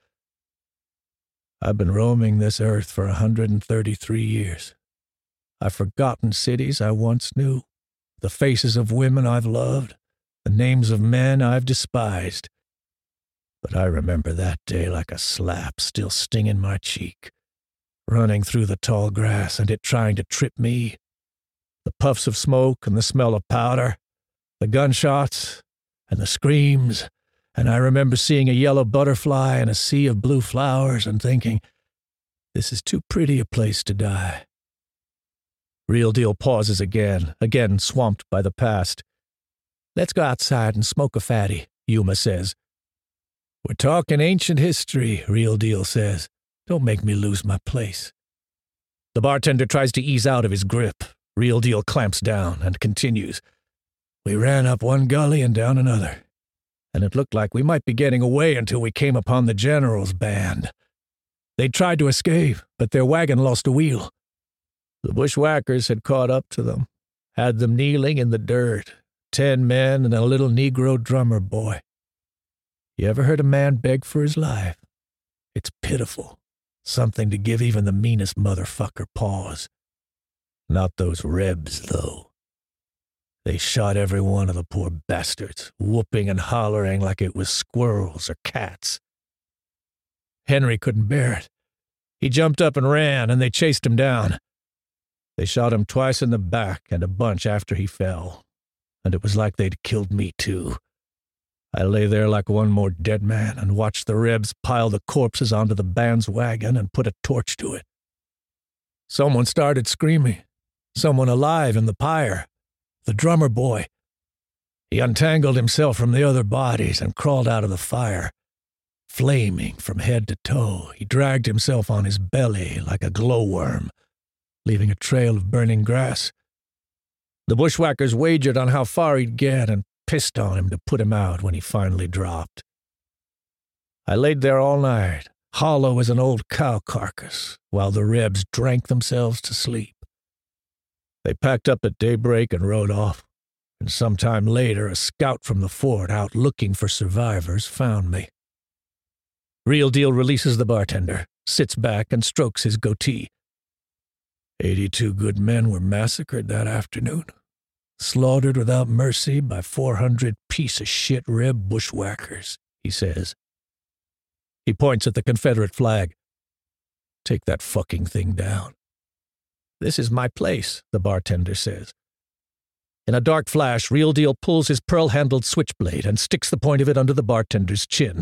I've been roaming this earth for a hundred and thirty-three years. I've forgotten cities I once knew, the faces of women I've loved, the names of men I've despised. But I remember that day like a slap still stinging my cheek, running through the tall grass and it trying to trip me. The puffs of smoke and the smell of powder, the gunshots and the screams, and I remember seeing a yellow butterfly in a sea of blue flowers and thinking, this is too pretty a place to die. Real Deal pauses again, again swamped by the past. Let's go outside and smoke a fatty, Yuma says. We're talking ancient history, Real Deal says. Don't make me lose my place. The bartender tries to ease out of his grip. Real Deal clamps down and continues. We ran up one gully and down another, and it looked like we might be getting away until we came upon the general's band. They tried to escape, but their wagon lost a wheel. The bushwhackers had caught up to them, had them kneeling in the dirt, ten men and a little Negro drummer boy. You ever heard a man beg for his life? It's pitiful, something to give even the meanest motherfucker pause. Not those Rebs, though. They shot every one of the poor bastards, whooping and hollering like it was squirrels or cats. Henry couldn't bear it. He jumped up and ran, and they chased him down. They shot him twice in the back and a bunch after he fell, and it was like they'd killed me, too. I lay there like one more dead man and watched the Rebs pile the corpses onto the band's wagon and put a torch to it. Someone started screaming. Someone alive in the pyre. The drummer boy. He untangled himself from the other bodies and crawled out of the fire. Flaming from head to toe, he dragged himself on his belly like a glowworm, leaving a trail of burning grass. The bushwhackers wagered on how far he'd get and pissed on him to put him out when he finally dropped. I laid there all night, hollow as an old cow carcass, while the Rebs drank themselves to sleep. They packed up at daybreak and rode off, and sometime later a scout from the fort out looking for survivors found me. Real Deal releases the bartender, sits back and strokes his goatee. Eighty-two good men were massacred that afternoon, slaughtered without mercy by four hundred piece-of-shit Reb bushwhackers, he says. He points at the Confederate flag. Take that fucking thing down. This is my place, the bartender says. In a dark flash, Real Deal pulls his pearl-handled switchblade and sticks the point of it under the bartender's chin.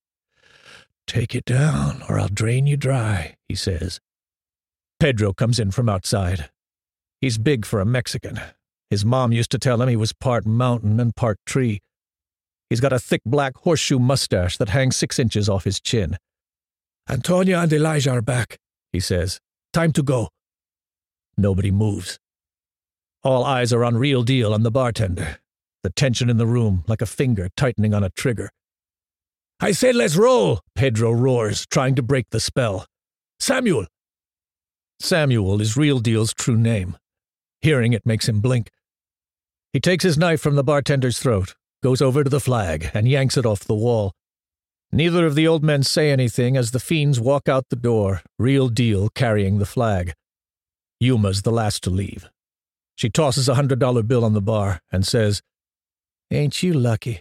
Take it down, or I'll drain you dry, he says. Pedro comes in from outside. He's big for a Mexican. His mom used to tell him he was part mountain and part tree. He's got a thick black horseshoe mustache that hangs six inches off his chin. Antonia and Elijah are back, he says. Time to go. Nobody moves. All eyes are on Real Deal and the bartender, the tension in the room like a finger tightening on a trigger. I said let's roll, Pedro roars, trying to break the spell. Samuel! Samuel is Real Deal's true name. Hearing it makes him blink. He takes his knife from the bartender's throat, goes over to the flag, and yanks it off the wall. Neither of the old men say anything as the fiends walk out the door, Real Deal carrying the flag. Yuma's the last to leave. She tosses a hundred dollar bill on the bar and says, Ain't you lucky?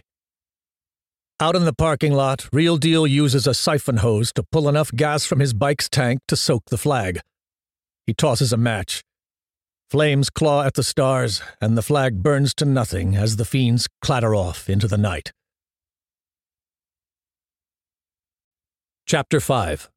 Out in the parking lot, Real Deal uses a siphon hose to pull enough gas from his bike's tank to soak the flag. He tosses a match. Flames claw at the stars, and the flag burns to nothing as the fiends clatter off into the night. Chapter five.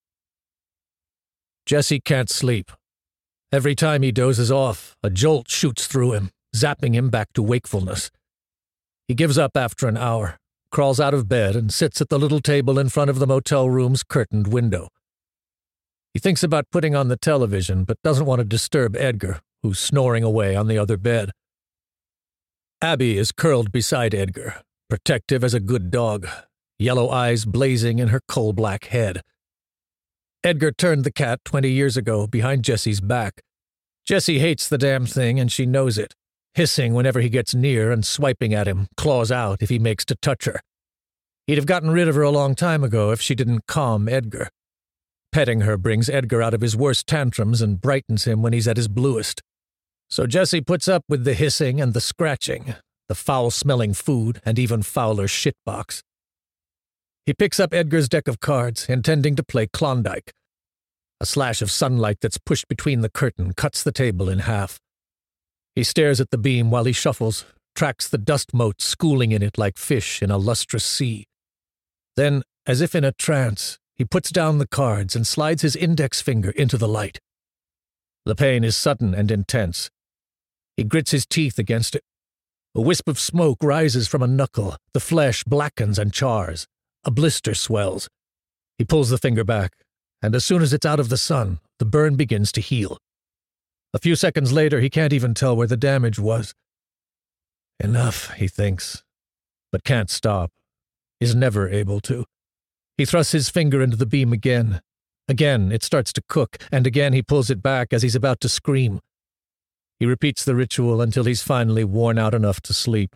Jesse can't sleep. Every time he dozes off, a jolt shoots through him, zapping him back to wakefulness. He gives up after an hour, crawls out of bed, and sits at the little table in front of the motel room's curtained window. He thinks about putting on the television, but doesn't want to disturb Edgar, who's snoring away on the other bed. Abby is curled beside Edgar, protective as a good dog, yellow eyes blazing in her coal-black head. Edgar turned the cat twenty years ago behind Jesse's back. Jessie hates the damn thing, and she knows it, hissing whenever he gets near and swiping at him, claws out if he makes to touch her. He'd have gotten rid of her a long time ago if she didn't calm Edgar. Petting her brings Edgar out of his worst tantrums and brightens him when he's at his bluest. So Jessie puts up with the hissing and the scratching, the foul-smelling food, and even fouler shitbox. He picks up Edgar's deck of cards, intending to play Klondike. A slash of sunlight that's pushed between the curtain cuts the table in half. He stares at the beam while he shuffles, tracks the dust motes schooling in it like fish in a lustrous sea. Then, as if in a trance, he puts down the cards and slides his index finger into the light. The pain is sudden and intense. He grits his teeth against it. A wisp of smoke rises from a knuckle, the flesh blackens and chars. A blister swells. He pulls the finger back, and as soon as it's out of the sun, the burn begins to heal. A few seconds later, he can't even tell where the damage was. Enough, he thinks, but can't stop. Is never able to. He thrusts his finger into the beam again. Again, it starts to cook, and again he pulls it back as he's about to scream. He repeats the ritual until he's finally worn out enough to sleep.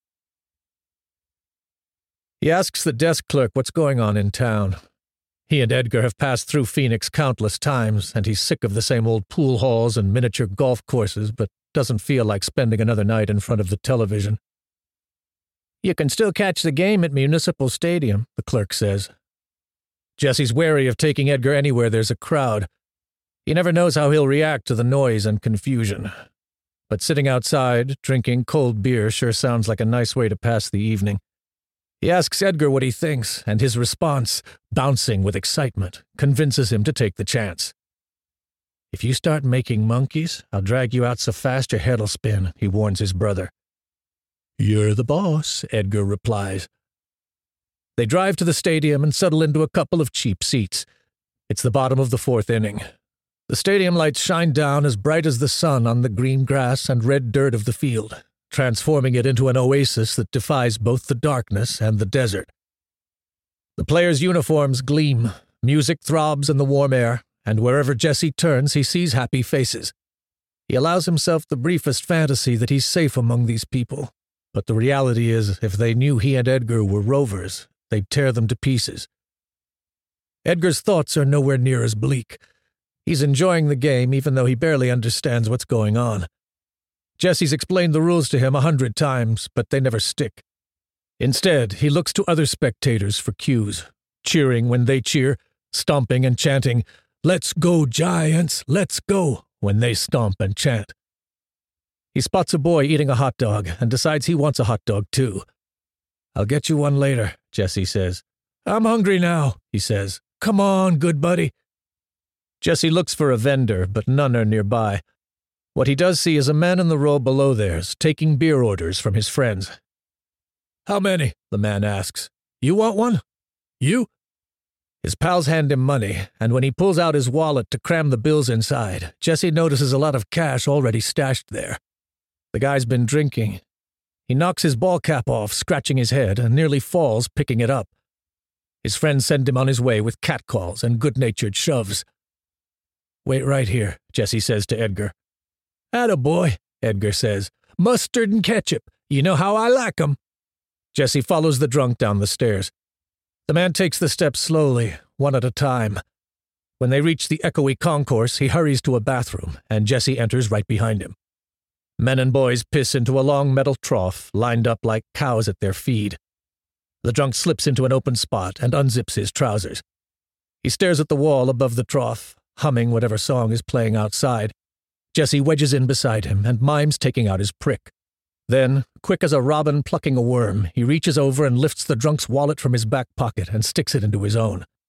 He asks the desk clerk what's going on in town. He and Edgar have passed through Phoenix countless times, and he's sick of the same old pool halls and miniature golf courses, but doesn't feel like spending another night in front of the television. You can still catch the game at Municipal Stadium, the clerk says. Jesse's wary of taking Edgar anywhere there's a crowd. He never knows how he'll react to the noise and confusion. But sitting outside, drinking cold beer sure sounds like a nice way to pass the evening. He asks Edgar what he thinks, and his response, bouncing with excitement, convinces him to take the chance. If you start making monkeys, I'll drag you out so fast your head'll spin, he warns his brother. You're the boss, Edgar replies. They drive to the stadium and settle into a couple of cheap seats. It's the bottom of the fourth inning. The stadium lights shine down as bright as the sun on the green grass and red dirt of the field, transforming it into an oasis that defies both the darkness and the desert. The players' uniforms gleam, music throbs in the warm air, and wherever Jesse turns he sees happy faces. He allows himself the briefest fantasy that he's safe among these people, but the reality is if they knew he and Edgar were rovers, they'd tear them to pieces. Edgar's thoughts are nowhere near as bleak. He's enjoying the game even though he barely understands what's going on. Jesse's explained the rules to him a hundred times, but they never stick. Instead, he looks to other spectators for cues, cheering when they cheer, stomping and chanting, "Let's go, Giants, let's go," when they stomp and chant. He spots a boy eating a hot dog and decides he wants a hot dog too. "I'll get you one later," Jesse says. "I'm hungry now," he says. "Come on, good buddy." Jesse looks for a vendor, but none are nearby. What he does see is a man in the row below theirs, taking beer orders from his friends. "How many?" the man asks. "You want one? You?" His pals hand him money, and when he pulls out his wallet to cram the bills inside, Jesse notices a lot of cash already stashed there. The guy's been drinking. He knocks his ball cap off, scratching his head, and nearly falls picking it up. His friends send him on his way with catcalls and good-natured shoves. "Wait right here," Jesse says to Edgar. "Attaboy," Edgar says. "Mustard and ketchup. You know how I like 'em." Jesse follows the drunk down the stairs. The man takes the steps slowly, one at a time. When they reach the echoey concourse, he hurries to a bathroom, and Jesse enters right behind him. Men and boys piss into a long metal trough, lined up like cows at their feed. The drunk slips into an open spot and unzips his trousers. He stares at the wall above the trough, humming whatever song is playing outside. Jesse wedges in beside him and mimes taking out his prick. Then, quick as a robin plucking a worm, he reaches over and lifts the drunk's wallet from his back pocket and sticks it into his own.